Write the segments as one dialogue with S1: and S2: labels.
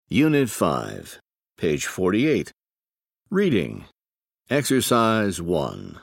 S1: Unit 5, page 48. Reading. Exercise 1.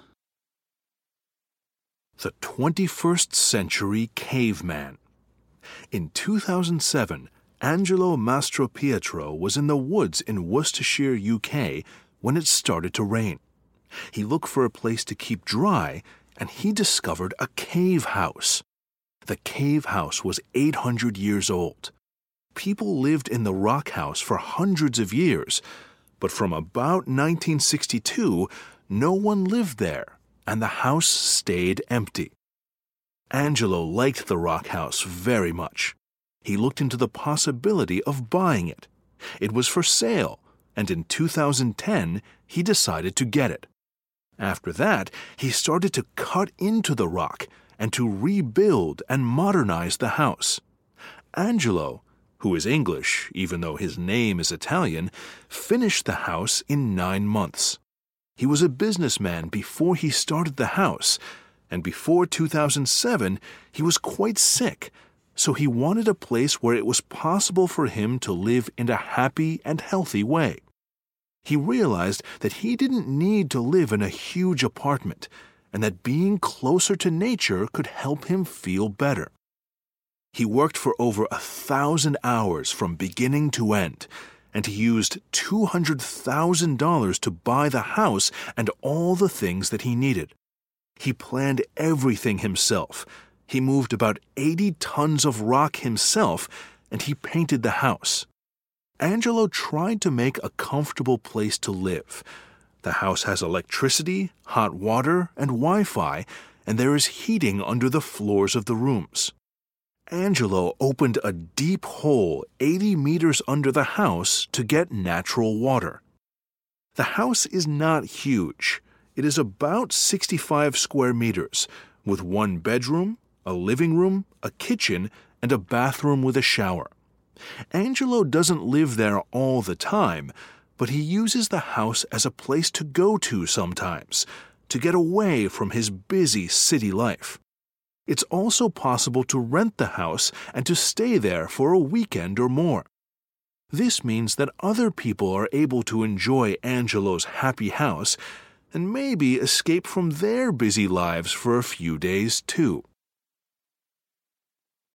S2: The 21st Century Caveman. In 2007, Angelo Mastropietro was in the woods in Worcestershire, UK, when it started to rain. He looked for a place to keep dry, and he discovered a cave house. The cave house was 800 years old. People lived in the rock house for hundreds of years, but from about 1962, no one lived there, and the house stayed empty. Angelo liked the rock house very much. He looked into the possibility of buying it. It was for sale, and in 2010, he decided to get it. After that, he started to cut into the rock and to rebuild and modernize the house. Angelo, who is English, even though his name is Italian, finished the house in 9 months. He was a businessman before he started the house, and before 2007, he was quite sick, so he wanted a place where it was possible for him to live in a happy and healthy way. He realized that he didn't need to live in a huge apartment, and that being closer to nature could help him feel better. He worked for over 1,000 hours from beginning to end, and he used $200,000 to buy the house and all the things that he needed. He planned everything himself. He moved about 80 tons of rock himself, and he painted the house. Angelo tried to make a comfortable place to live. The house has electricity, hot water, and Wi-Fi, and there is heating under the floors of the rooms. Angelo opened a deep hole 80 meters under the house to get natural water. The house is not huge. It is about 65 square meters, with 1 bedroom, a living room, a kitchen, and a bathroom with a shower. Angelo doesn't live there all the time, but he uses the house as a place to go to sometimes, to get away from his busy city life. It's also possible to rent the house and to stay there for a weekend or more. This means that other people are able to enjoy Angelo's happy house and maybe escape from their busy lives for a few days too.